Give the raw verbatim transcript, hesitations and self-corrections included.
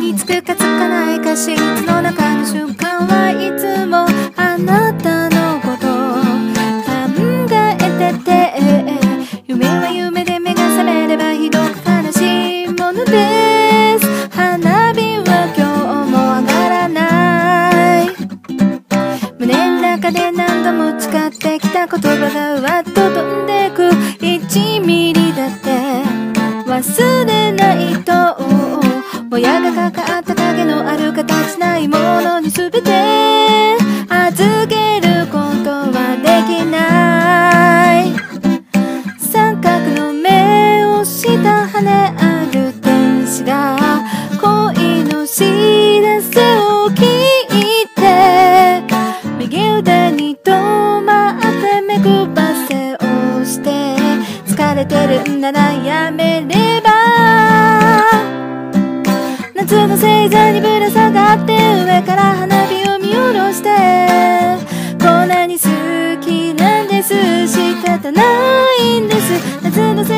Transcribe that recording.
につくかつかないかシーツの中の瞬間はいつもあなたのこと考えてて、夢は夢で目が覚めればひどく悲しいものです。花火は今日も上がらない。胸の中で何度も使ってきた言葉がうわっと飛んでく。いちミリだって忘れないと、親がかかった影のある形ないものに全て預けることはできない。三角の目をした羽ある天使が恋の知らせを聞いて、右腕に止まって目くばせをして、疲れてるんならやめれば、夏の星座にぶら下がって上から花火を見下ろして、こんなに好きなんです、仕方ないんです。夏の星